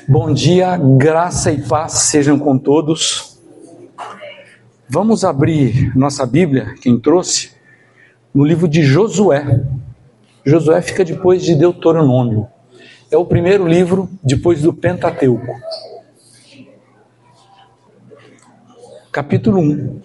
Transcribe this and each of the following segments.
Bom dia, graça e paz sejam com todos. Vamos abrir nossa Bíblia, quem trouxe, no livro de Josué. Josué fica depois de Deuteronômio. É o primeiro livro depois do Pentateuco. Capítulo 1.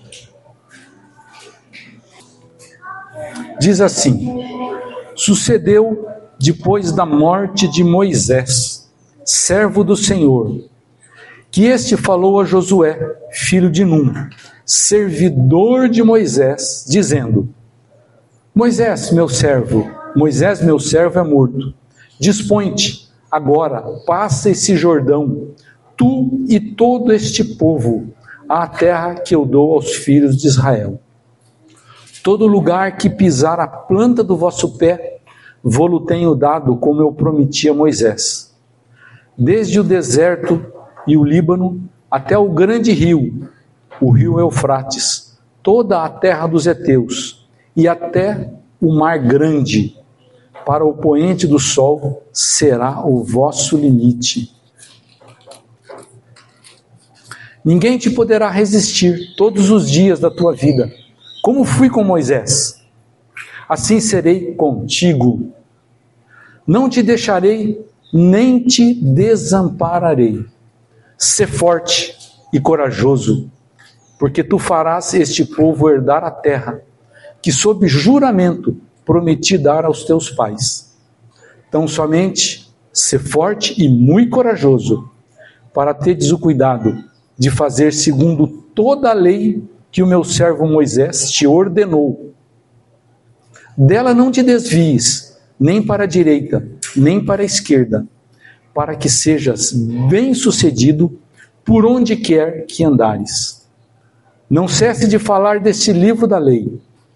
Diz assim: Sucedeu depois da morte de Moisés, servo do Senhor, que este falou a Josué, filho de Num, servidor de Moisés, dizendo: Moisés, meu servo é morto. Dispõe-te agora, passa esse Jordão, tu e todo este povo, à terra que eu dou aos filhos de Israel. Todo lugar que pisar a planta do vosso pé, vô-lo tenho dado, como eu prometi a Moisés. Desde o deserto e o Líbano até o grande rio, o rio Eufrates, toda a terra dos heteus e até o mar grande, para o poente do sol será o vosso limite. Ninguém te poderá resistir todos os dias da tua vida. Como fui com Moisés, assim serei contigo. Não te deixarei, nem te desampararei. Sê forte e corajoso, porque tu farás este povo herdar a terra, que sob juramento prometi dar aos teus pais. Então somente sê forte e muito corajoso, para teres o cuidado de fazer segundo toda a lei que o meu servo Moisés te ordenou. Dela não te desvies, nem para a direita, nem para a esquerda, para que sejas bem-sucedido por onde quer que andares. Não cesse de falar deste livro da lei.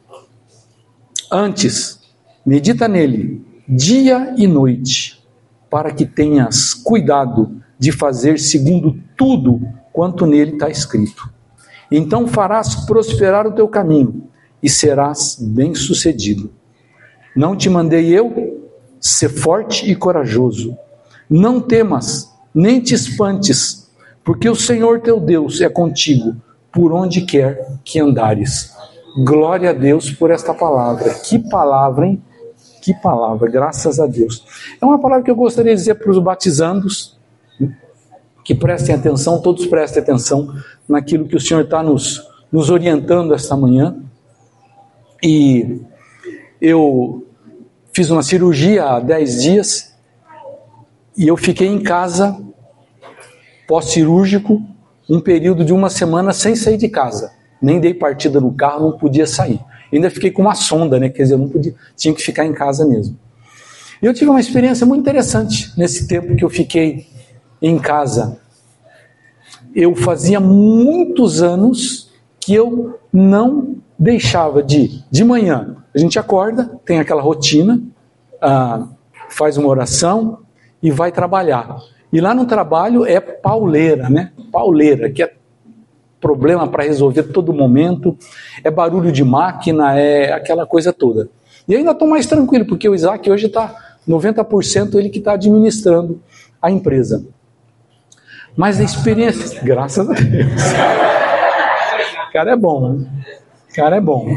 Antes, medita nele, dia e noite, para que tenhas cuidado de fazer segundo tudo quanto nele está escrito. Então farás prosperar o teu caminho e serás bem-sucedido. Não te mandei eu? Sê forte e corajoso. Não temas, nem te espantes, porque o Senhor teu Deus é contigo, por onde quer que andares. Glória a Deus por esta palavra. Que palavra, hein? Que palavra, graças a Deus. É uma palavra que eu gostaria de dizer para os batizandos, que prestem atenção, todos prestem atenção naquilo que o Senhor está nos orientando esta manhã. E eu fiz uma cirurgia há 10 dias e eu fiquei em casa pós-cirúrgico um período de 1 semana sem sair de casa. Nem dei partida no carro, não podia sair. Ainda fiquei com uma sonda, né? Quer dizer, eu não podia, tinha que ficar em casa mesmo. E eu tive uma experiência muito interessante nesse tempo que eu fiquei em casa. Eu fazia muitos anos que eu não deixava de manhã. A gente acorda, tem aquela rotina, faz uma oração e vai trabalhar. E lá no trabalho é pauleira, né? Pauleira, que é problema para resolver todo momento, é barulho de máquina, é aquela coisa toda. E ainda estou mais tranquilo, porque o Isaac hoje está 90% ele que está administrando a empresa. Mas a experiência, graças a Deus. O cara é bom, né? O cara é bom.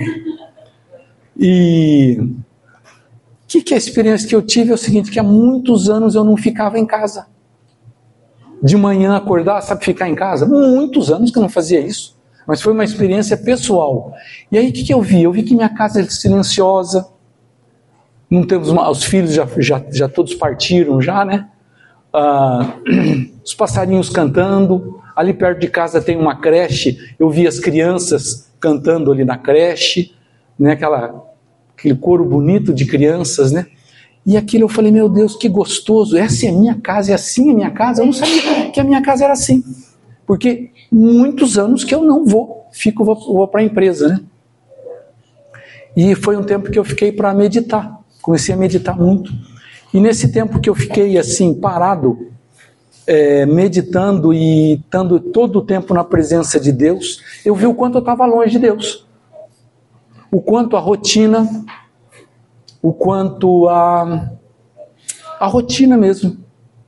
E o que é a experiência que eu tive é o seguinte, que há muitos anos eu não ficava em casa. De manhã acordar, sabe, ficar em casa? Muitos anos que eu não fazia isso. Mas foi uma experiência pessoal. E aí o que eu vi? Eu vi que minha casa é silenciosa. Não temos os filhos já todos partiram já, né? Os passarinhos cantando. Ali perto de casa tem uma creche. Eu vi as crianças cantando ali na creche, né? Aquele coro bonito de crianças, né? E aquilo eu falei, meu Deus, que gostoso, essa é a minha casa, é assim a minha casa? Eu não sabia que a minha casa era assim, porque muitos anos que eu não vou para a empresa, né? E foi um tempo que eu fiquei para meditar, comecei a meditar muito, e nesse tempo que eu fiquei assim, parado, meditando e estando todo o tempo na presença de Deus, eu vi o quanto eu estava longe de Deus, o quanto a rotina, o quanto a rotina mesmo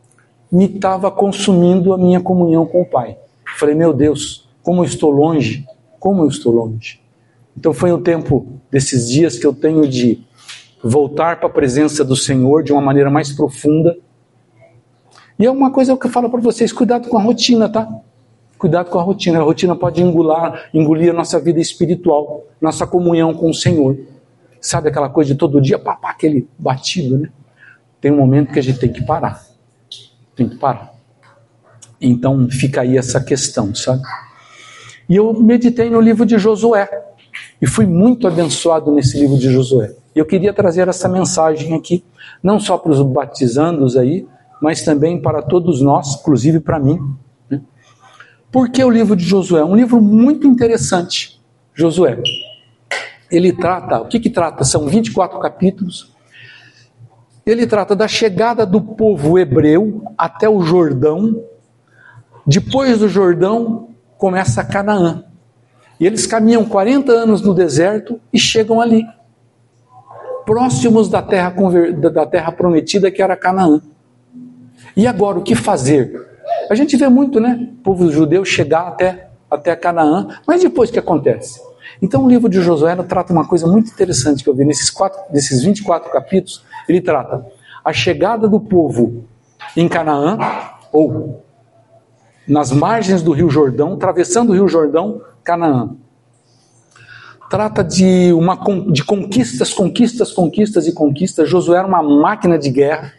me estava consumindo a minha comunhão com o Pai. Falei, meu Deus, como eu estou longe, como eu estou longe. Então foi um tempo desses dias que eu tenho de voltar para a presença do Senhor de uma maneira mais profunda. E é uma coisa que eu falo para vocês, cuidado com a rotina, tá? Cuidado com a rotina pode engolir a nossa vida espiritual, nossa comunhão com o Senhor. Sabe aquela coisa de todo dia, aquele batido, né? Tem um momento que a gente tem que parar. Tem que parar. Então fica aí essa questão, sabe? E eu meditei no livro de Josué. E fui muito abençoado nesse livro de Josué. E eu queria trazer essa mensagem aqui, não só para os batizandos aí, mas também para todos nós, inclusive para mim. Né? Por que o livro de Josué? É um livro muito interessante. Josué. Ele trata, o que trata? São 24 capítulos. Ele trata da chegada do povo hebreu até o Jordão. Depois do Jordão, começa Canaã. E eles caminham 40 anos no deserto e chegam ali. Próximos da terra prometida, que era Canaã. E agora, o que fazer? A gente vê muito, né? O povo judeu chegar até Canaã. Mas depois o que acontece? Então o livro de Josué trata uma coisa muito interessante que eu vi nesses 24 capítulos. Ele trata a chegada do povo em Canaã, ou nas margens do Rio Jordão, atravessando o Rio Jordão, Canaã. Trata de conquistas. Josué era uma máquina de guerra.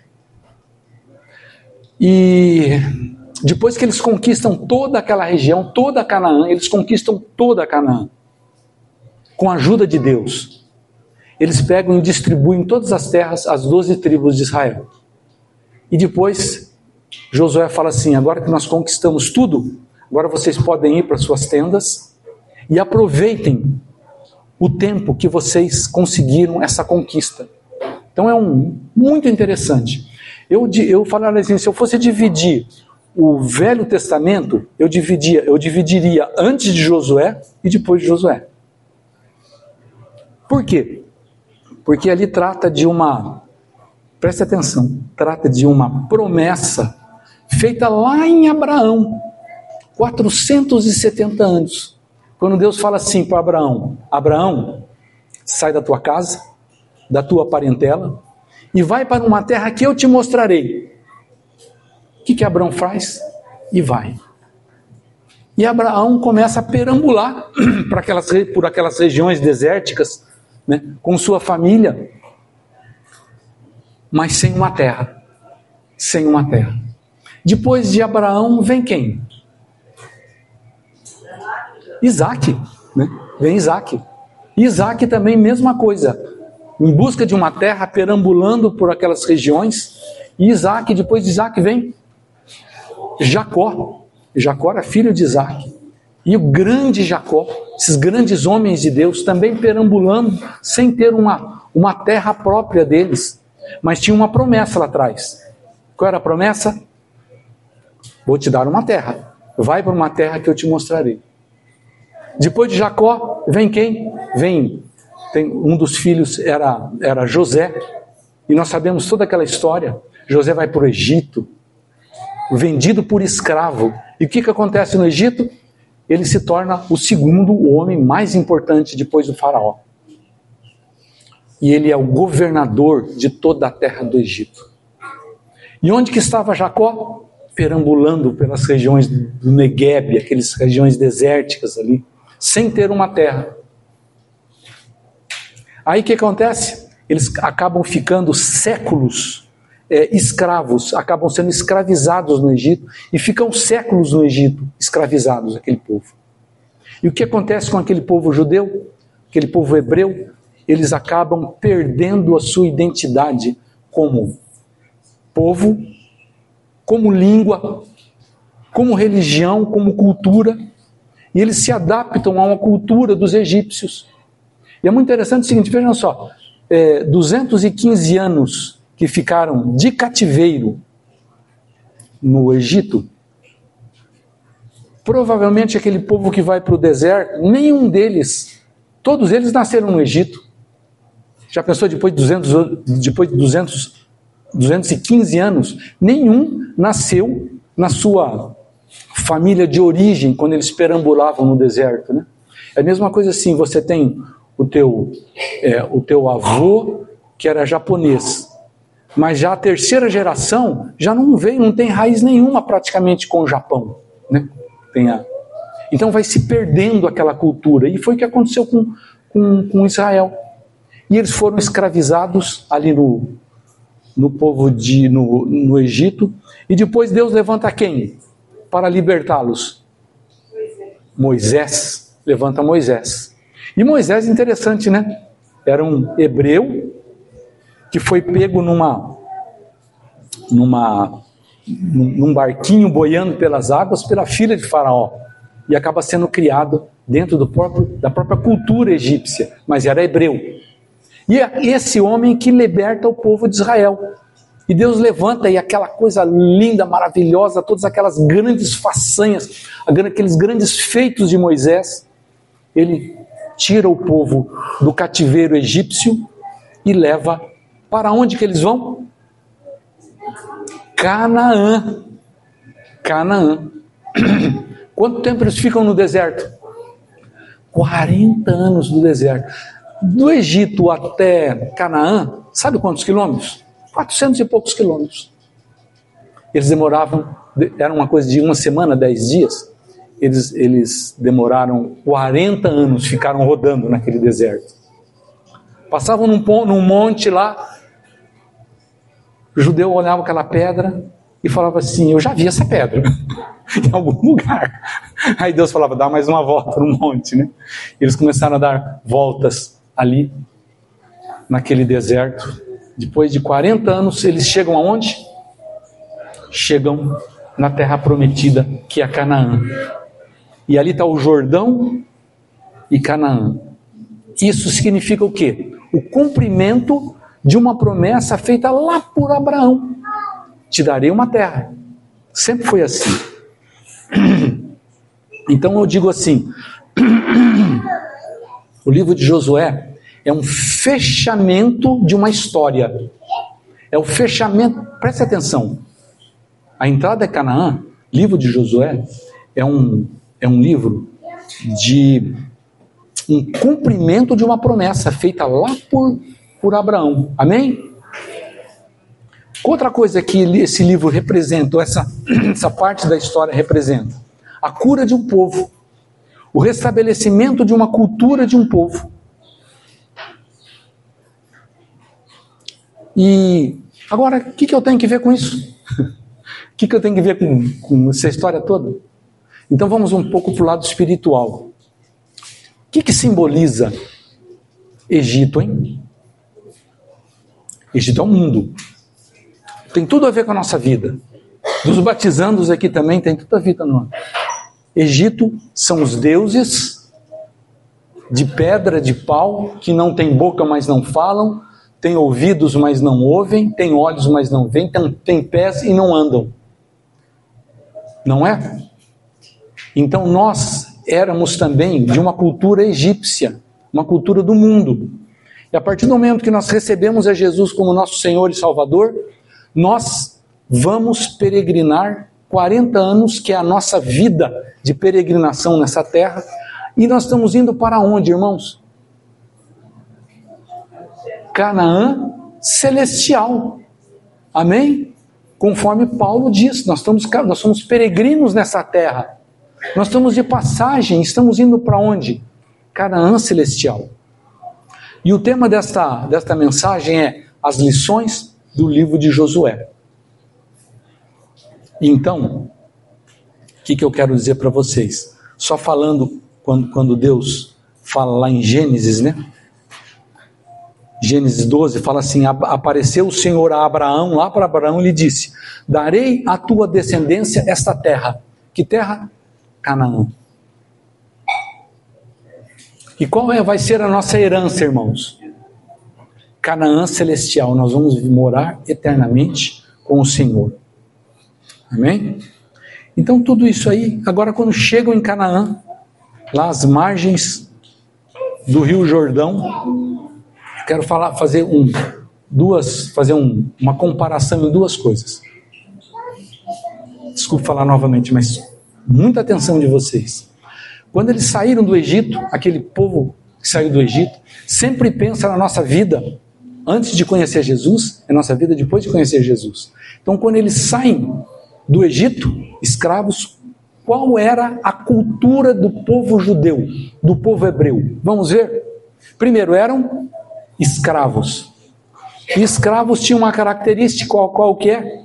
E depois que eles conquistam toda aquela região, toda Canaã, eles conquistam toda Canaã. Com a ajuda de Deus. Eles pegam e distribuem todas as terras às 12 tribos de Israel. E depois, Josué fala assim, agora que nós conquistamos tudo, agora vocês podem ir para suas tendas e aproveitem o tempo que vocês conseguiram essa conquista. Então é muito interessante. Eu falaria assim, se eu fosse dividir o Velho Testamento, eu dividiria antes de Josué e depois de Josué. Por quê? Porque ali trata de preste atenção, trata de uma promessa feita lá em Abraão, 470 anos. Quando Deus fala assim para Abraão, Abraão, sai da tua casa, da tua parentela, e vai para uma terra que eu te mostrarei. O que Abraão faz? E vai. E Abraão começa a perambular por aquelas regiões desérticas, né, com sua família, mas sem uma terra. Sem uma terra. Depois de Abraão vem quem? Isaac, né? Vem Isaac. Isaac também, mesma coisa. Em busca de uma terra, perambulando por aquelas regiões. E Isaac, depois de Isaac vem Jacó. Jacó era filho de Isaac. E o grande Jacó, esses grandes homens de Deus, também perambulando, sem ter uma terra própria deles. Mas tinha uma promessa lá atrás. Qual era a promessa? Vou te dar uma terra. Vai para uma terra que eu te mostrarei. Depois de Jacó, vem quem? Tem um dos filhos era José. E nós sabemos toda aquela história. José vai para o Egito, vendido por escravo. E o que acontece no Egito? Ele se torna o segundo homem mais importante depois do faraó. E ele é o governador de toda a terra do Egito. E onde que estava Jacó? Perambulando pelas regiões do Negueb, aquelas regiões desérticas ali, sem ter uma terra. Aí o que acontece? Eles acabam ficando séculos escravos, acabam sendo escravizados no Egito e ficam séculos no Egito escravizados, aquele povo. E o que acontece com aquele povo judeu, aquele povo hebreu? Eles acabam perdendo a sua identidade como povo, como língua, como religião, como cultura, e eles se adaptam a uma cultura dos egípcios. E é muito interessante o seguinte, vejam só, 215 anos que ficaram de cativeiro no Egito, provavelmente aquele povo que vai para o deserto, nenhum deles, todos eles nasceram no Egito. Já pensou depois de 200 215 anos, nenhum nasceu na sua família de origem, quando eles perambulavam no deserto, né? É a mesma coisa assim, você tem o teu avô, que era japonês, mas já a terceira geração já não veio, não tem raiz nenhuma praticamente com o Japão, né? Então vai se perdendo aquela cultura, e foi o que aconteceu com Israel. E eles foram escravizados ali no Egito, e depois Deus levanta quem? Para libertá-los? Moisés. Levanta Moisés. E Moisés, interessante, né? Era um hebreu que foi pego num barquinho boiando pelas águas pela filha de Faraó, e acaba sendo criado dentro da própria cultura egípcia, mas era hebreu. E é esse homem que liberta o povo de Israel. E Deus levanta, e aquela coisa linda, maravilhosa, todas aquelas grandes façanhas, aqueles grandes feitos de Moisés, ele tira o povo do cativeiro egípcio e leva para onde que eles vão? Canaã. Canaã. Quanto tempo eles ficam no deserto? 40 anos no deserto. Do Egito até Canaã, sabe quantos quilômetros? 400 e poucos quilômetros. Eles demoravam, era uma coisa de uma semana, 10 dias. Eles demoraram 40 anos, ficaram rodando naquele deserto. Passavam num monte lá, o judeu olhava aquela pedra e falava assim: eu já vi essa pedra em algum lugar. Aí Deus falava: dá mais uma volta no monte, né? Eles começaram a dar voltas ali, naquele deserto. Depois de 40 anos, eles chegam aonde? Chegam na terra prometida, que é Canaã. E ali está o Jordão e Canaã. Isso significa o quê? O cumprimento de uma promessa feita lá por Abraão. Te darei uma terra. Sempre foi assim. Então eu digo assim, o livro de Josué é um fechamento de uma história. É o fechamento, preste atenção. A entrada é Canaã, livro de Josué, é um livro de um cumprimento de uma promessa feita lá por Abraão. Amém? Outra coisa que esse livro representa, essa parte da história representa: a cura de um povo, o restabelecimento de uma cultura de um povo. E agora, o que eu tenho que ver com isso? O que eu tenho que ver com essa história toda? Então vamos um pouco para o lado espiritual. O que simboliza Egito, hein? Egito é o mundo. Tem tudo a ver com a nossa vida. Dos batizandos aqui também tem tudo a ver com a nossa. Egito são os deuses de pedra, de pau, que não tem boca, mas não falam, tem ouvidos, mas não ouvem, tem olhos, mas não veem, tem pés e não andam. Não é? Então nós éramos também de uma cultura egípcia, uma cultura do mundo. E a partir do momento que nós recebemos a Jesus como nosso Senhor e Salvador, nós vamos peregrinar 40 anos, que é a nossa vida de peregrinação nessa terra. E nós estamos indo para onde, irmãos? Canaã celestial. Amém? Conforme Paulo diz, nós somos peregrinos nessa terra. Nós estamos de passagem, estamos indo para onde? Canaã celestial. E o tema desta mensagem é as lições do livro de Josué. Então, o que eu quero dizer para vocês? Só falando, quando Deus fala lá em Gênesis, né? Gênesis 12 fala assim: apareceu o Senhor a Abraão, lá para Abraão, e lhe disse: darei à tua descendência esta terra. Que terra? Canaã. E qual vai ser a nossa herança, irmãos? Canaã celestial. Nós vamos morar eternamente com o Senhor. Amém? Então tudo isso aí, agora quando chegam em Canaã, lá às margens do Rio Jordão, quero fazer fazer uma comparação em duas coisas. Desculpe falar novamente, mas muita atenção de vocês. Quando eles saíram do Egito, aquele povo que saiu do Egito, sempre pensa na nossa vida antes de conhecer Jesus, é nossa vida depois de conhecer Jesus. Então, quando eles saem do Egito, escravos, qual era a cultura do povo judeu, do povo hebreu? Vamos ver? Primeiro, eram escravos. E escravos tinham uma característica, qual que é?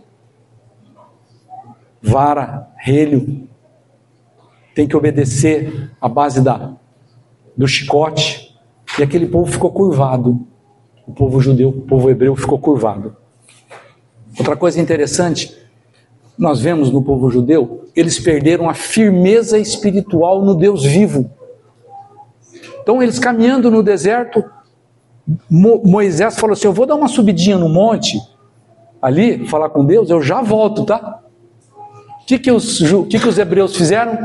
Vara, relho. Tem que obedecer à base do chicote. E aquele povo ficou curvado. O povo judeu, o povo hebreu ficou curvado. Outra coisa interessante, nós vemos no povo judeu, eles perderam a firmeza espiritual no Deus vivo. Então eles caminhando no deserto, Moisés falou assim, eu vou dar uma subidinha no monte, ali, falar com Deus, eu já volto, tá? O que os hebreus fizeram?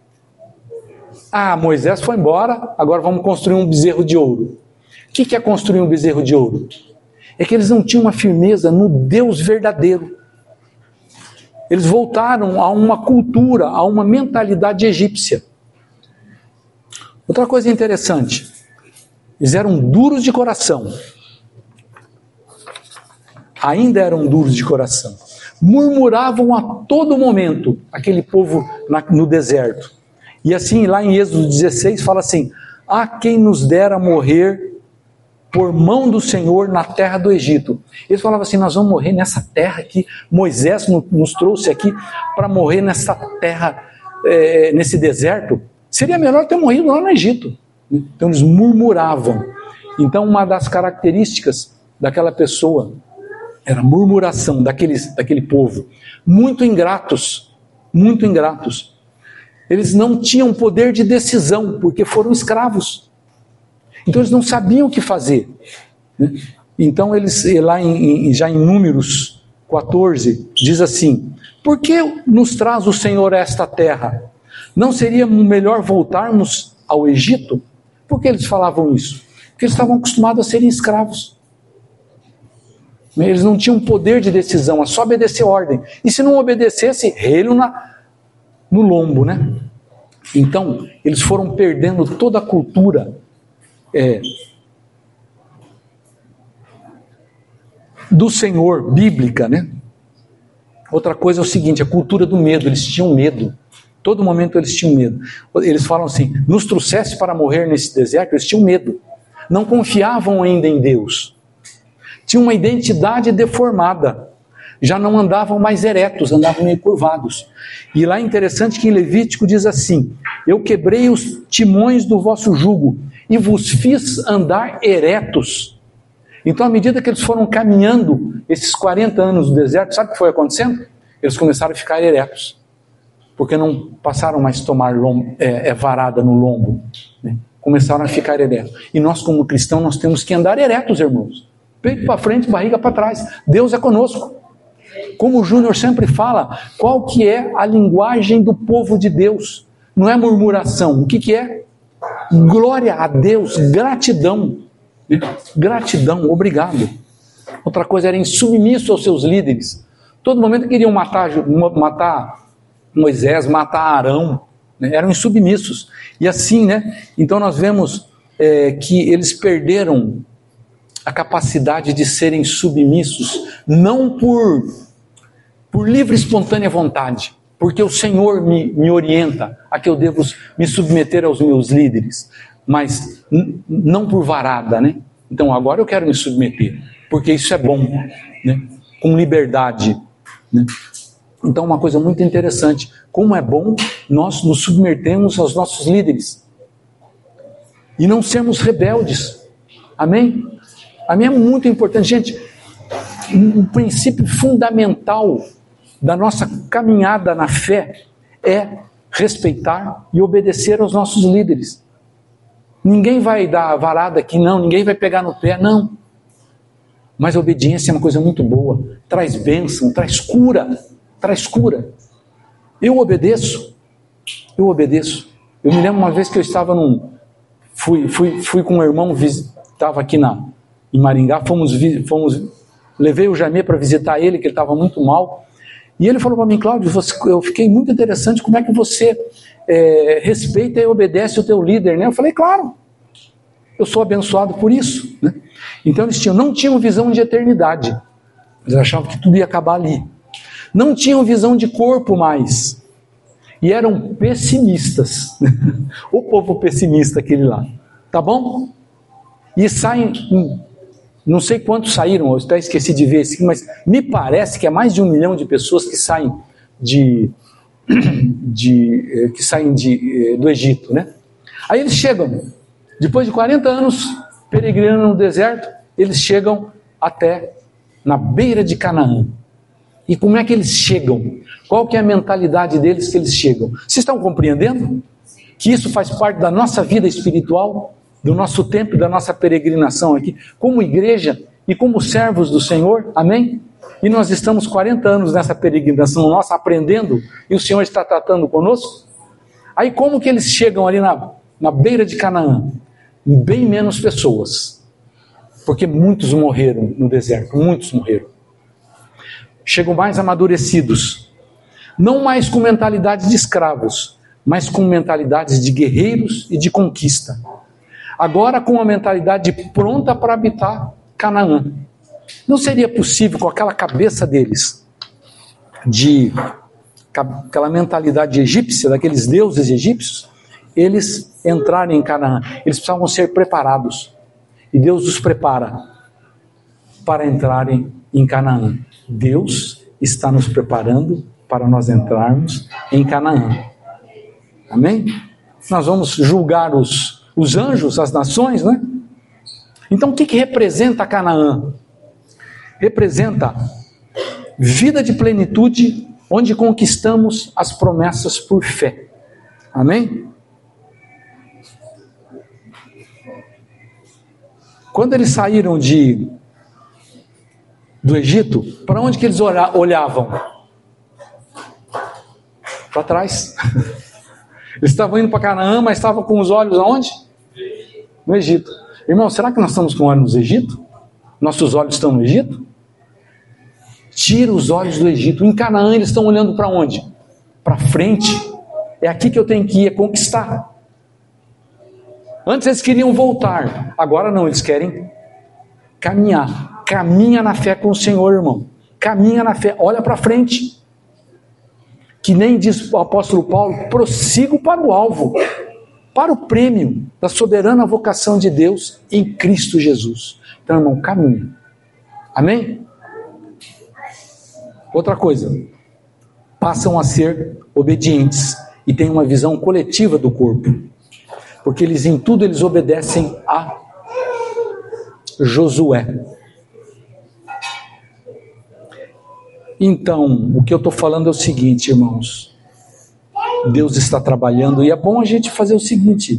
Moisés foi embora, agora vamos construir um bezerro de ouro. O que é construir um bezerro de ouro? É que eles não tinham uma firmeza no Deus verdadeiro. Eles voltaram a uma cultura, a uma mentalidade egípcia. Outra coisa interessante, eles eram duros de coração. Ainda eram duros de coração. Murmuravam a todo momento, aquele povo no deserto. E assim, lá em Êxodo 16, fala assim, quem nos dera morrer por mão do Senhor na terra do Egito. Eles falavam assim, nós vamos morrer nessa terra aqui, Moisés nos trouxe aqui para morrer nessa terra, nesse deserto. Seria melhor ter morrido lá no Egito. Então eles murmuravam. Então uma das características daquela pessoa era a murmuração daquele povo. Muito ingratos. Eles não tinham poder de decisão, porque foram escravos. Então eles não sabiam o que fazer. Então eles, lá já em Números 14, diz assim, por que nos traz o Senhor a esta terra? Não seria melhor voltarmos ao Egito? Por que eles falavam isso? Porque eles estavam acostumados a serem escravos. Eles não tinham poder de decisão, é só obedecer ordem. E se não obedecesse, relho no lombo, né? Então, eles foram perdendo toda a cultura do Senhor, bíblica, né? Outra coisa é o seguinte, a cultura do medo, eles tinham medo. Todo momento eles tinham medo. Eles falam assim, nos trouxesse para morrer nesse deserto, eles tinham medo. Não confiavam ainda em Deus. Tinham uma identidade deformada. Já não andavam mais eretos, andavam meio curvados. E lá é interessante que em Levítico diz assim, eu quebrei os timões do vosso jugo e vos fiz andar eretos. Então, à medida que eles foram caminhando esses 40 anos no deserto, sabe o que foi acontecendo? Eles começaram a ficar eretos. Porque não passaram mais a tomar varada no lombo. Né? Começaram a ficar eretos. E nós, como cristãos, nós temos que andar eretos, irmãos. Peito para frente, barriga para trás. Deus é conosco. Como o Júnior sempre fala, qual que é a linguagem do povo de Deus? Não é murmuração. O que é? Glória a Deus, gratidão. Gratidão, obrigado. Outra coisa era insubmisso aos seus líderes. Todo momento queriam matar Moisés, matar Arão, né? Eram insubmissos. E assim, né? Então nós vemos que eles perderam a capacidade de serem submissos, não por livre e espontânea vontade, porque o Senhor me orienta a que eu devo me submeter aos meus líderes, mas não por varada, né? Então agora eu quero me submeter, porque isso é bom, né? Com liberdade, né? Então uma coisa muito interessante, como é bom nós nos submetermos aos nossos líderes e não sermos rebeldes, amém? Amém? É muito importante, gente, um princípio fundamental da nossa caminhada na fé é respeitar e obedecer aos nossos líderes. Ninguém vai dar varada aqui, não, ninguém vai pegar no pé, não. Mas a obediência é uma coisa muito boa, traz bênção, traz cura. Eu obedeço. Eu me lembro uma vez que eu estava fui com um irmão, estava aqui em Maringá, levei o Jamê para visitar ele, que ele estava muito mal, e ele falou para mim: Cláudio, eu fiquei muito interessante como é que você respeita e obedece o teu líder, né? Eu falei: claro, eu sou abençoado por isso, né? Então eles não tinham visão de eternidade, eles achavam que tudo ia acabar ali, não tinham visão de corpo mais, e eram pessimistas. O povo pessimista aquele lá, tá bom? E saem, não sei quantos saíram, eu até esqueci de ver isso, mas me parece que é mais de 1 milhão de pessoas que saem do Egito, né? Aí eles chegam, depois de 40 anos peregrinando no deserto, eles chegam até na beira de Canaã. E como é que eles chegam? Qual que é a mentalidade deles que eles chegam? Vocês estão compreendendo? Que isso faz parte da nossa vida espiritual, do nosso tempo, da nossa peregrinação aqui, como igreja e como servos do Senhor, amém? E nós estamos 40 anos nessa peregrinação nossa, aprendendo, e o Senhor está tratando conosco. Aí como que eles chegam ali na beira de Canaã? Bem menos pessoas, porque muitos morreram no deserto, muitos morreram. Chegam mais amadurecidos, não mais com mentalidades de escravos, mas com mentalidades de guerreiros e de conquista. Agora com a mentalidade pronta para habitar Canaã. Não seria possível, com aquela cabeça deles, aquela mentalidade egípcia, daqueles deuses egípcios, eles entrarem em Canaã. Eles precisavam ser preparados. E Deus os prepara para entrarem em Canaã. Deus está nos preparando para nós entrarmos em Canaã. Amém? Nós vamos julgar os anjos, as nações, né? Então o que representa Canaã? Representa vida de plenitude, onde conquistamos as promessas por fé. Amém? Quando eles saíram do Egito, para onde que eles olhavam? Para trás. Eles estavam indo para Canaã, mas estavam com os olhos aonde? No Egito. Irmão, será que nós estamos com olhos no Egito? Nossos olhos estão no Egito? Tira os olhos do Egito. Em Canaã eles estão olhando para onde? Para frente. É aqui que eu tenho que ir, conquistar. Antes eles queriam voltar, agora não, eles querem caminhar. Caminha na fé com o Senhor, irmão. Caminha na fé, olha para frente. Que nem diz o apóstolo Paulo: prossigo para o alvo, para o prêmio da soberana vocação de Deus em Cristo Jesus. Então, irmão, caminha. Amém? Outra coisa, passam a ser obedientes e têm uma visão coletiva do corpo, porque em tudo eles obedecem a Josué. Então, o que eu estou falando é o seguinte, irmãos. Deus está trabalhando e é bom a gente fazer o seguinte: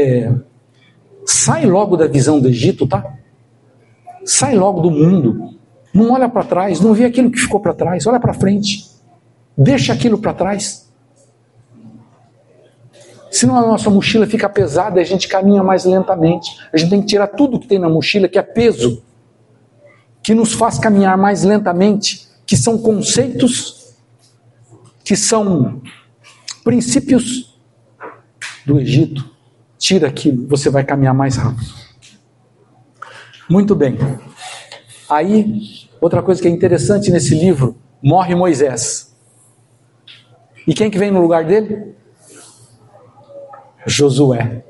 sai logo da visão do Egito, tá? Sai logo do mundo. Não olha para trás, não vê aquilo que ficou para trás, olha para frente. Deixa aquilo para trás. Senão a nossa mochila fica pesada e a gente caminha mais lentamente. A gente tem que tirar tudo que tem na mochila, que é peso, que nos faz caminhar mais lentamente, que são conceitos, que são princípios do Egito. Tira aquilo, você vai caminhar mais rápido. Muito bem. Aí, outra coisa que é interessante nesse livro: morre Moisés. E quem que vem no lugar dele? Josué.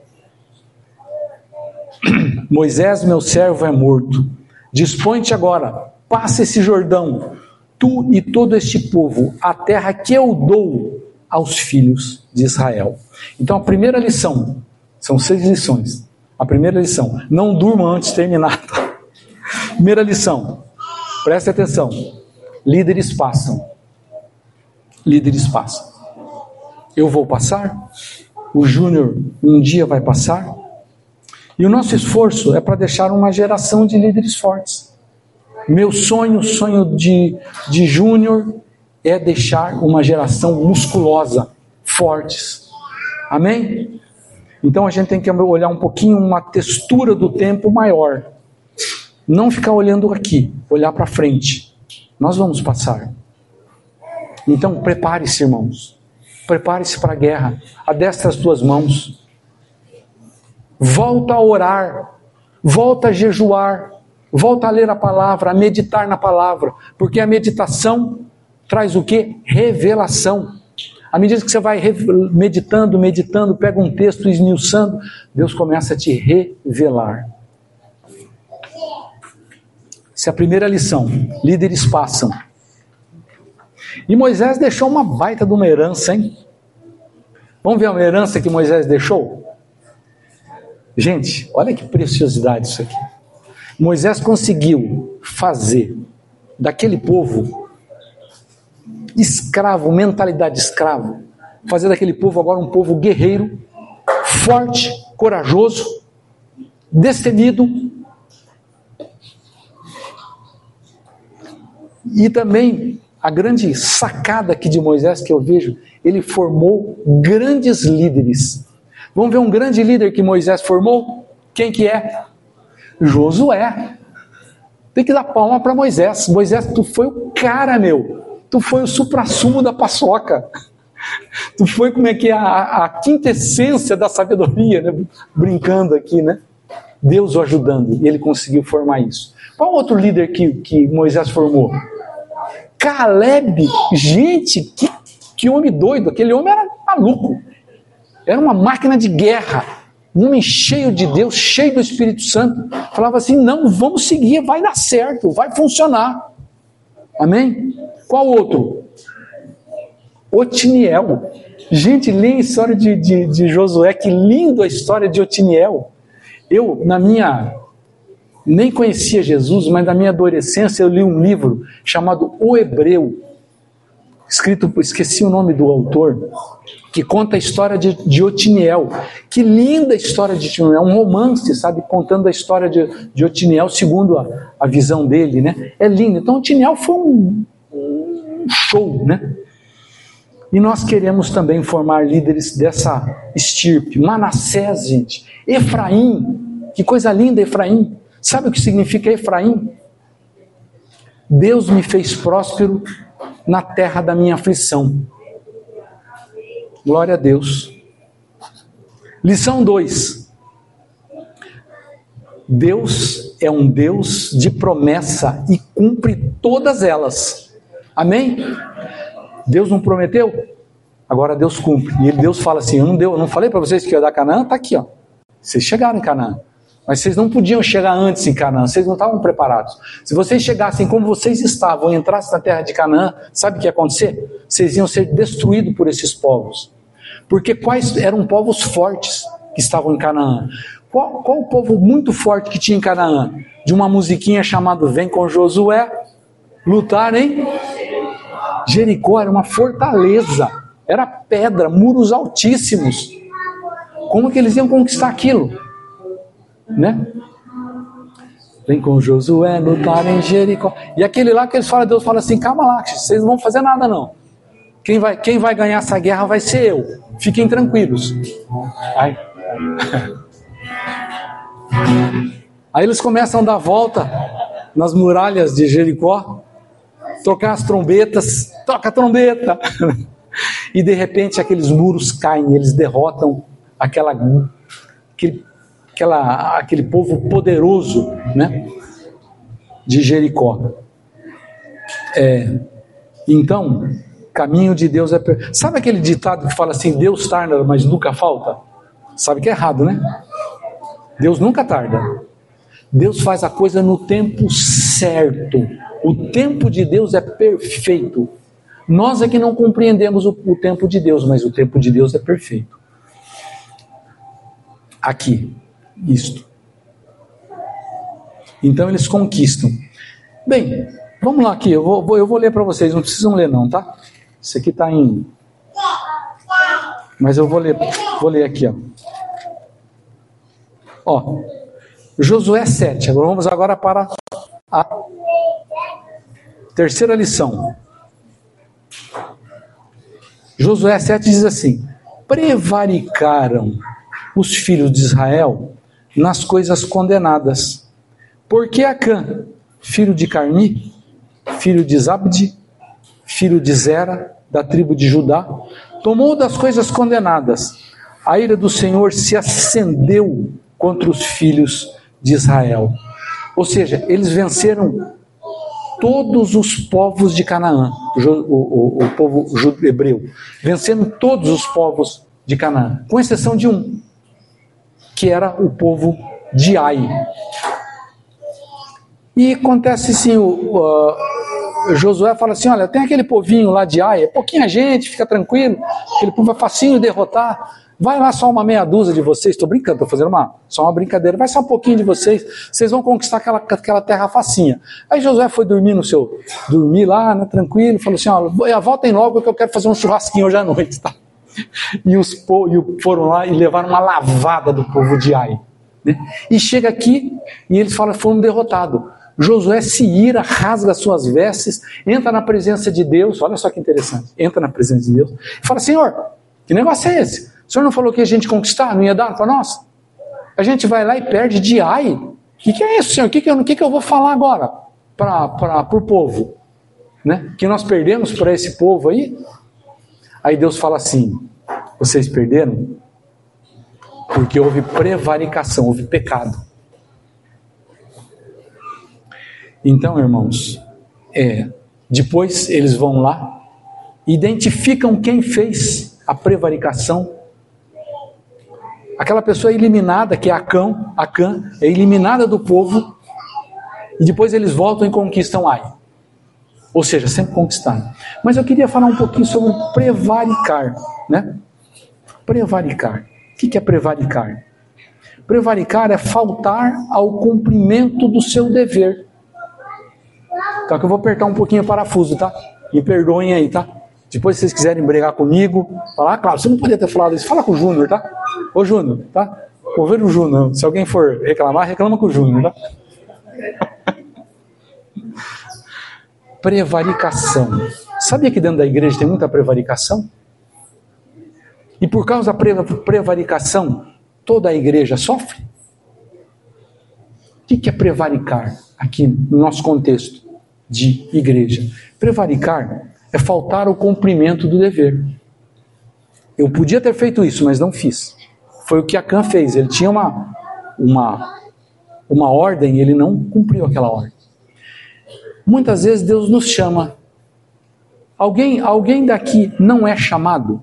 Moisés, meu servo, é morto. Dispõe-te agora, passa esse Jordão, tu e todo este povo, a terra que eu dou aos filhos de Israel. Então a primeira lição, são 6 lições. A primeira lição: não durma antes de terminar. Primeira lição, preste atenção: líderes passam. Líderes passam. Eu vou passar, o Júnior um dia vai passar, e o nosso esforço é para deixar uma geração de líderes fortes. Meu sonho de Júnior é deixar uma geração musculosa, fortes. Amém? Então a gente tem que olhar um pouquinho uma textura do tempo maior. Não ficar olhando aqui, olhar para frente. Nós vamos passar. Então prepare-se, irmãos. Prepare-se para a guerra. Adestra as tuas mãos. Volta a orar. Volta a jejuar. Volta a ler a palavra, a meditar na palavra. Porque a meditação traz o quê? Revelação. À medida que você vai meditando, pega um texto esmiuçando, Deus começa a te revelar. Essa é a primeira lição. Líderes passam. E Moisés deixou uma baita de uma herança, hein? Vamos ver uma herança que Moisés deixou? Gente, olha que preciosidade isso aqui. Moisés conseguiu fazer daquele povo escravo, mentalidade de escravo, fazer daquele povo agora um povo guerreiro, forte, corajoso, destemido. E também a grande sacada aqui de Moisés que eu vejo, ele formou grandes líderes. Vamos ver um grande líder que Moisés formou? Quem que é? Josué. Tem que dar palma para Moisés. Moisés, tu foi o cara, meu. Tu foi o suprassumo da paçoca. Tu foi como é que é a quintessência da sabedoria, né? Brincando aqui, né? Deus o ajudando. E ele conseguiu formar isso. Qual outro líder que Moisés formou? Caleb. Gente, que homem doido. Aquele homem era maluco. Era uma máquina de guerra. Um homem cheio de Deus, cheio do Espírito Santo. Falava assim, não, vamos seguir, vai dar certo, vai funcionar. Amém? Qual outro? Otiniel. Gente, lê a história de Josué, que lindo a história de Otiniel. Eu, nem conhecia Jesus, mas na minha adolescência eu li um livro chamado O Hebreu, esqueci o nome do autor, que conta a história de Otiniel. Que linda a história de Otiniel, um romance, sabe, contando a história de Otiniel segundo a visão dele, né? É lindo. Então Otiniel foi um show, né? E nós queremos também formar líderes dessa estirpe. Manassés, gente. Efraim, que coisa linda Efraim. Sabe o que significa Efraim? Deus me fez próspero na terra da minha aflição. Glória a Deus. Lição 2. Deus é um Deus de promessa e cumpre todas elas. Amém? Deus não prometeu? Agora Deus cumpre. E Deus fala assim, eu não falei para vocês que ia dar Canaã? Está aqui, ó. Vocês chegaram em Canaã. Mas vocês não podiam chegar antes em Canaã, vocês não estavam preparados. Se vocês chegassem como vocês estavam e entrassem na terra de Canaã, sabe o que ia acontecer? Vocês iam ser destruídos por esses povos. Porque quais eram povos fortes que estavam em Canaã? Qual o povo muito forte que tinha em Canaã? De uma musiquinha chamada Vem com Josué, lutar, hein? Jericó era uma fortaleza, era pedra, muros altíssimos. Como que eles iam conquistar aquilo? Né? Vem com Josué, lutar em Jericó. E aquele lá que eles falam, Deus fala assim, calma lá, vocês não vão fazer nada não. Quem vai ganhar essa guerra vai ser eu. Fiquem tranquilos. Aí eles começam a dar volta nas muralhas de Jericó, tocar as trombetas, toca a trombeta. E de repente aqueles muros caem, eles derrotam aquele povo poderoso, né, de Jericó. Então, caminho de Deus é... Sabe aquele ditado que fala assim, Deus tarda, mas nunca falta? Sabe que é errado, né? Deus nunca tarda. Deus faz a coisa no tempo certo. O tempo de Deus é perfeito. Nós é que não compreendemos o tempo de Deus, mas o tempo de Deus é perfeito. Aqui, isto. Então eles conquistam. Bem, vamos lá aqui, eu vou ler para vocês, não precisam ler não, tá? Isso aqui está em... Mas eu vou ler aqui, ó. Josué 7, vamos agora para a terceira lição. Josué 7 diz assim, prevaricaram os filhos de Israel nas coisas condenadas, Porque Acã, filho de Carmi, filho de Zabdi, filho de Zera, da tribo de Judá, tomou das coisas condenadas. A ira do Senhor se acendeu contra os filhos de Israel. Ou seja, eles venceram todos os povos de Canaã, o povo hebreu, vencendo todos os povos de Canaã, com exceção de um, que era o povo de Ai. E acontece assim, Josué fala assim, olha, tem aquele povinho lá de Ai, é pouquinha gente, fica tranquilo, aquele povo é facinho de derrotar, vai lá só uma meia dúzia de vocês, estou brincando, estou fazendo só uma brincadeira, vai só um pouquinho de vocês, vocês vão conquistar aquela terra facinha. Aí Josué foi dormir lá, né, tranquilo, falou assim, ó, voltem logo que eu quero fazer um churrasquinho hoje à noite, tá? E foram lá e levaram uma lavada do povo de Ai, né? E chega aqui, e eles falam, foram derrotados. Josué se ira, rasga suas vestes, entra na presença de Deus, olha só que interessante, entra na presença de Deus, e fala, Senhor, que negócio é esse? O Senhor não falou que a gente conquistar, não ia dar para nós? A gente vai lá e perde de Ai. O que é isso, Senhor? O que eu vou falar agora para o povo? Né? Que nós perdemos para esse povo aí? Aí Deus fala assim, vocês perderam porque houve prevaricação, houve pecado. Então, irmãos, depois eles vão lá, identificam quem fez a prevaricação. Aquela pessoa é eliminada, que é Acã, é eliminada do povo, e depois eles voltam e conquistam Ai. Ou seja, sempre conquistaram. Mas eu queria falar um pouquinho sobre prevaricar, né? Prevaricar. O que é prevaricar? Prevaricar é faltar ao cumprimento do seu dever. Então que eu vou apertar um pouquinho o parafuso, tá? Me perdoem aí, tá? Depois se vocês quiserem brigar comigo, falar, claro, você não podia ter falado isso, fala com o Júnior, tá? Ô Júnior, tá? Vou ver o Júnior, se alguém for reclamar, reclama com o Júnior, tá? Prevaricação. Sabia que dentro da igreja tem muita prevaricação? E por causa da prevaricação, toda a igreja sofre? O que é prevaricar aqui no nosso contexto de igreja? Prevaricar é faltar ao cumprimento do dever. Eu podia ter feito isso, mas não fiz. Foi o que Acã fez. Ele tinha uma ordem e ele não cumpriu aquela ordem. Muitas vezes Deus nos chama. Alguém daqui não é chamado?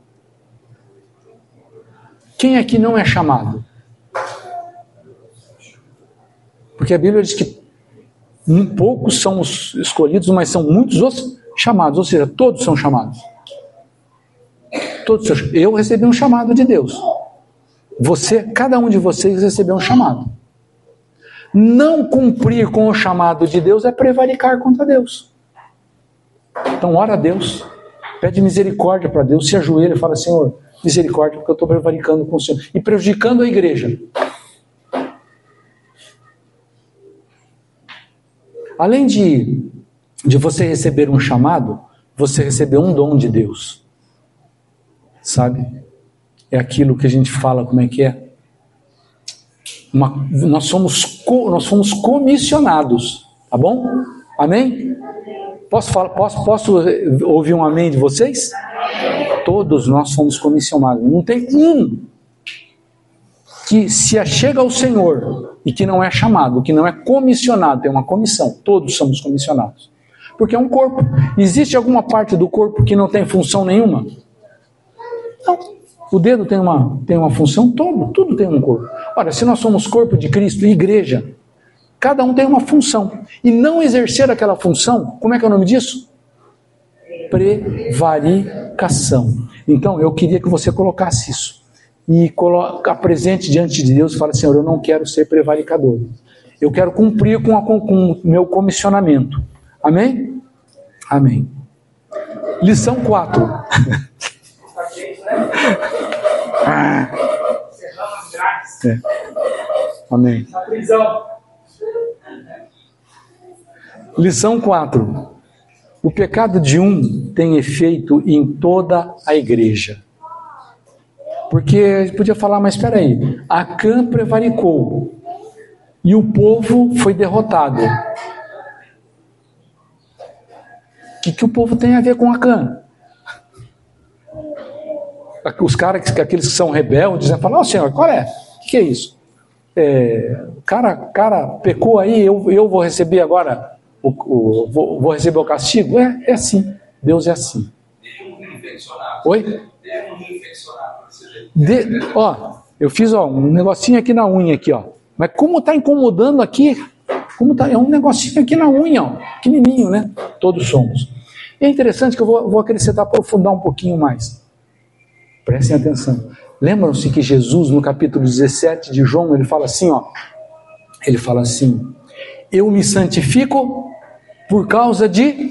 Quem aqui não é chamado? Porque a Bíblia diz que poucos são os escolhidos, mas são muitos os chamados. Ou seja, todos são chamados. Eu recebi um chamado de Deus. Cada um de vocês recebeu um chamado. Não cumprir com o chamado de Deus é prevaricar contra Deus. Então ora a Deus, pede misericórdia para Deus, se ajoelha e fala, Senhor, misericórdia, porque eu estou prevaricando com o Senhor e prejudicando a igreja. Além de você receber um chamado, você recebeu um dom de Deus. Sabe? É aquilo que a gente fala, como é que é? Nós fomos comissionados, tá bom? Amém? Posso ouvir um amém de vocês? Todos nós fomos comissionados. Não tem um que se achega ao Senhor e que não é chamado, que não é comissionado, tem uma comissão. Todos somos comissionados. Porque é um corpo. Existe alguma parte do corpo que não tem função nenhuma? Não. O dedo tem uma função, tudo tem um corpo. Ora, se nós somos corpo de Cristo e igreja, cada um tem uma função. E não exercer aquela função, como é que é o nome disso? Prevaricação. Então, eu queria que você colocasse isso. E apresente diante de Deus e fale, Senhor, eu não quero ser prevaricador. Eu quero cumprir com o meu comissionamento. Amém? Amém. Lição 4. Amém. Lição 4. O pecado de um tem efeito em toda a igreja. Porque a gente podia falar, mas espera aí, Acã prevaricou. e o povo foi derrotado. O que o povo tem a ver com Acã? Os caras, aqueles que são rebeldes, falam: Senhor, qual é? O que é isso? O cara pecou aí, eu vou receber agora, vou receber o castigo? É assim, Deus é assim. Oi? Eu fiz um negocinho aqui na unha, aqui, mas como está incomodando aqui, é um negocinho aqui na unha, pequenininho, né? Todos somos. E é interessante que eu vou acrescentar, aprofundar um pouquinho mais. Prestem atenção. Lembram-se que Jesus, no capítulo 17 de João, ele fala assim, eu me santifico por causa de...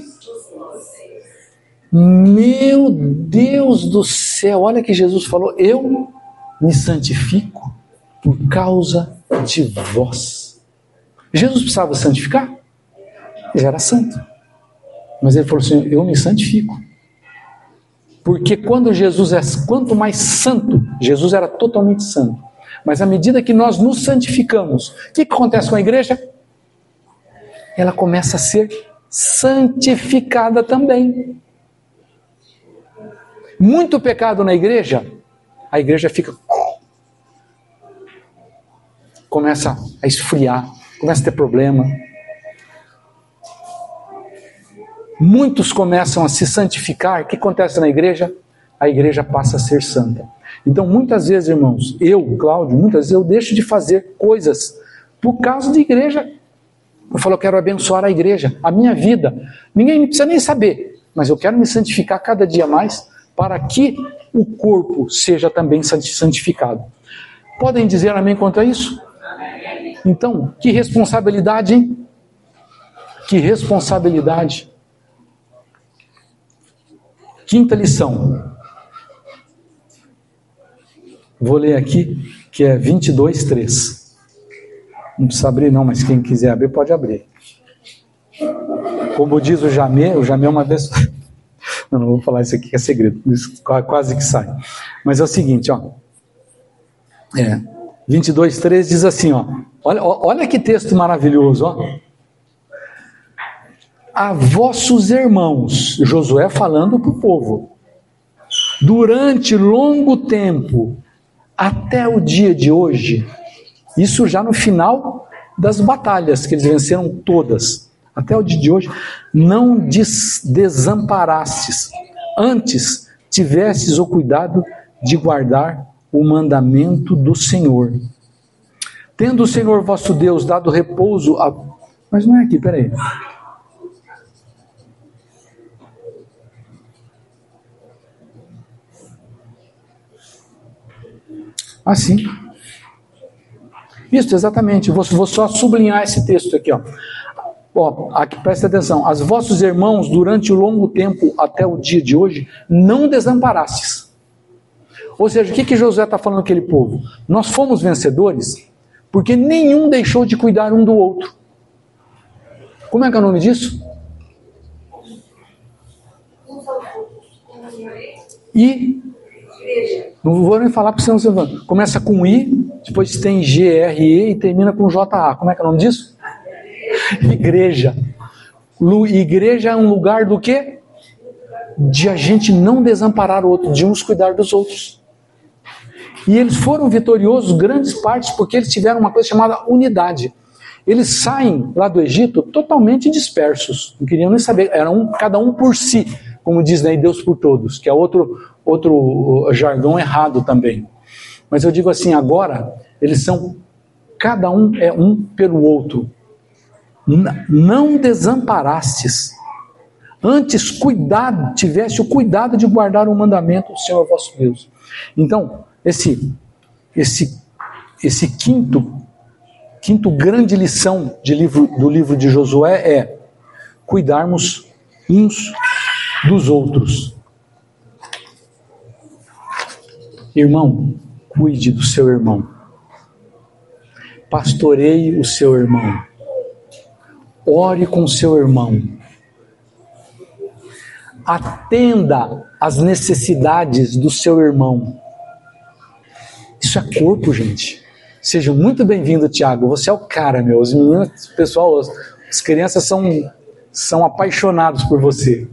Meu Deus do céu, olha que Jesus falou: eu me santifico por causa de vós. Jesus precisava santificar? Ele era santo. Mas ele falou assim: eu me santifico. Porque quanto mais santo, Jesus era totalmente santo. Mas à medida que nós nos santificamos, o que acontece com a igreja? Ela começa a ser santificada também. Muito pecado na igreja, a igreja começa a esfriar, começa a ter problema. Muitos começam a se santificar. O que acontece na igreja? A igreja passa a ser santa. Então, muitas vezes, irmãos, Cláudio, muitas vezes eu deixo de fazer coisas por causa de igreja. Eu falo: eu quero abençoar a igreja, a minha vida. Ninguém precisa nem saber, mas eu quero me santificar cada dia mais, para que o corpo seja também santificado. Podem dizer amém quanto a isso? Então, que responsabilidade, hein? Que responsabilidade. Quinta lição. Vou ler aqui, que é 22:3. Não precisa abrir não, mas quem quiser abrir, pode abrir. Como diz o Jamé é uma vez... Eu não vou falar isso aqui que é segredo, isso quase que sai. Mas é o seguinte, 22:3 diz assim, olha que texto maravilhoso, a vossos irmãos, Josué falando para o povo, durante longo tempo, até o dia de hoje, isso já no final das batalhas, que eles venceram todas, até o dia de hoje, não desamparastes, antes tivestes o cuidado de guardar o mandamento do Senhor. Tendo o Senhor vosso Deus dado repouso a... Mas não é aqui, peraí. Assim. Isso, exatamente. Vou só sublinhar esse texto aqui, aqui, presta atenção. As vossos irmãos, durante o longo tempo até o dia de hoje, não desamparastes. Ou seja, o que Josué está falando àquele povo? Nós fomos vencedores porque nenhum deixou de cuidar um do outro. Como é que é o nome disso? Não vou nem falar porque senão você vai. Começa com I, depois tem GRE e termina com JA. Como é que é o nome disso? Igreja. Igreja é um lugar do quê? De a gente não desamparar o outro, de uns cuidar dos outros. E eles foram vitoriosos, grandes partes, porque eles tiveram uma coisa chamada unidade. Eles saem lá do Egito totalmente dispersos, não queriam nem saber, cada um por si, como diz, né, Deus por todos, que é outro jargão errado também. Mas eu digo assim, agora, cada um é um pelo outro. Não desamparastes, antes tivesse o cuidado de guardar o mandamento do Senhor vosso Deus. Então, esse quinto grande lição do livro de Josué é cuidarmos uns dos outros. Irmão, cuide do seu irmão. Pastoreie o seu irmão. Ore com o seu irmão. Atenda às necessidades do seu irmão. Isso é corpo, gente. Seja muito bem-vindo, Tiago. Você é o cara, meu. Os meninos, o pessoal, as crianças são apaixonados por você.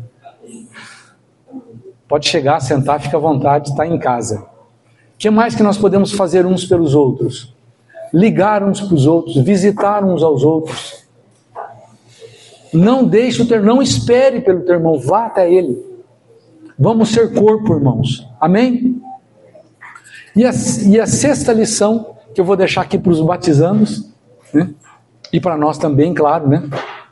Pode chegar, sentar, fica à vontade, está em casa. O que mais que nós podemos fazer uns pelos outros? Ligar uns para os outros, visitar uns aos outros. Não deixe não espere pelo teu irmão, vá até ele. Vamos ser corpo, irmãos. Amém? E a sexta lição, que eu vou deixar aqui para os batizandos, né? E para nós também, claro, né?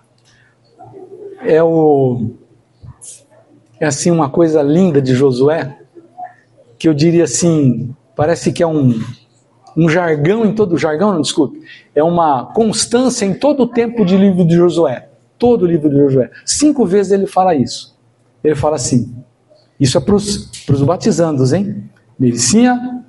É assim uma coisa linda de Josué, que eu diria assim, parece que é um jargão em todo, jargão não, desculpe, é uma constância em todo o tempo de livro de Josué. Todo o livro de Josué. 5 vezes ele fala isso. Ele fala assim, isso é para os batizandos, hein? Melicinha,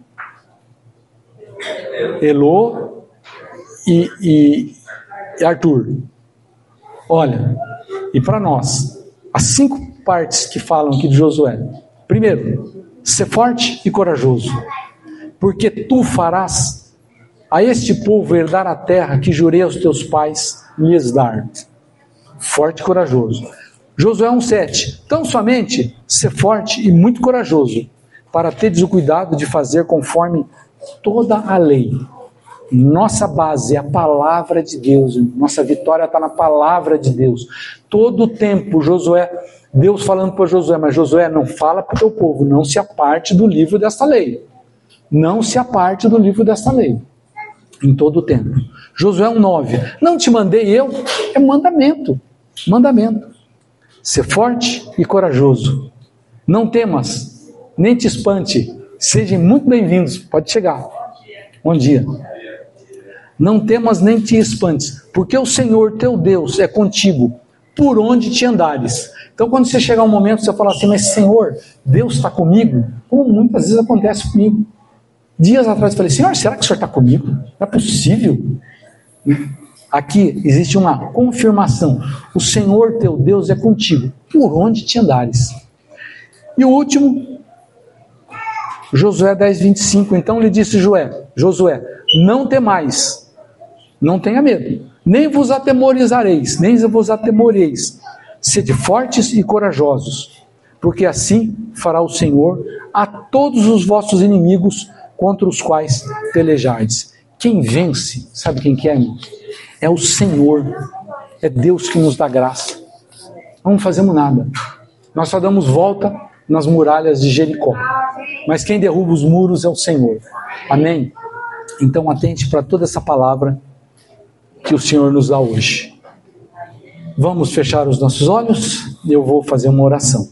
Elô e Arthur. Olha, e para nós, as 5 partes que falam aqui de Josué. Primeiro, ser forte e corajoso, porque tu farás a este povo herdar a terra que jurei aos teus pais lhes dar. Forte e corajoso. Josué 1,7. Tão somente ser forte e muito corajoso, para teres o cuidado de fazer conforme toda a lei. Nossa base é a palavra de Deus. Nossa vitória está na palavra de Deus. Todo o tempo, Deus falando para Josué, mas Josué, não fala para o teu povo, não se aparte do livro desta lei. Não se aparte do livro desta lei. Em todo o tempo. Josué 1,9. Não te mandei eu, é mandamento. Mandamento. Ser forte e corajoso. Não temas, nem te espante. Sejam muito bem-vindos. Pode chegar. Bom dia. Não temas nem te espantes, porque o Senhor teu Deus é contigo, por onde te andares. Então quando você chegar um momento, você fala assim, mas Senhor, Deus está comigo? Como muitas vezes acontece comigo. Dias atrás eu falei, Senhor, será que o Senhor está comigo? Não é possível. Aqui existe uma confirmação. O Senhor teu Deus é contigo, por onde te andares. E o último, Josué 10:25. Então lhe disse Josué, não temais, não tenha medo, nem vos atemorizareis, sede fortes e corajosos, porque assim fará o Senhor a todos os vossos inimigos contra os quais pelejardes. Quem vence, sabe quem que é, irmão? É o Senhor, é Deus que nos dá graça. Não fazemos nada, nós só damos volta nas muralhas de Jericó, mas quem derruba os muros é o Senhor. Amém? Então atente para toda essa palavra que o Senhor nos dá hoje. Vamos fechar os nossos olhos e eu vou fazer uma oração.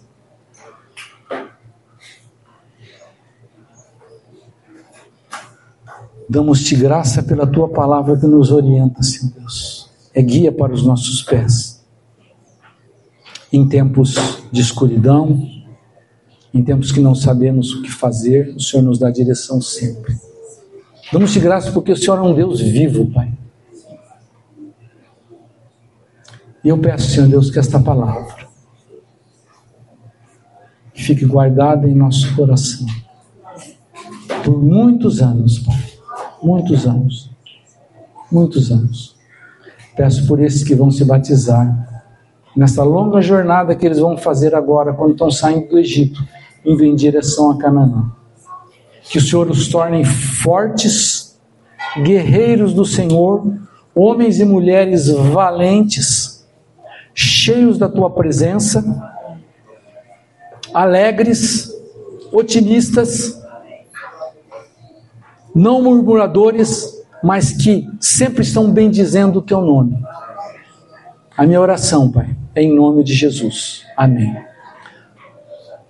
Damos-te graça pela tua palavra que nos orienta, Senhor Deus. É guia para os nossos pés. Em tempos de escuridão, em tempos que não sabemos o que fazer, o Senhor nos dá direção sempre. Damos-te graça porque o Senhor é um Deus vivo, Pai. E eu peço, Senhor Deus, que esta palavra fique guardada em nosso coração por muitos anos, Pai. Muitos anos. Muitos anos. Peço por esses que vão se batizar nessa longa jornada que eles vão fazer agora, quando estão saindo do Egito, indo em direção a Canaã. Que o Senhor os torne fortes, guerreiros do Senhor, homens e mulheres valentes, cheios da tua presença, alegres, otimistas, não murmuradores, mas que sempre estão bendizendo o teu nome. A minha oração, Pai, é em nome de Jesus. Amém.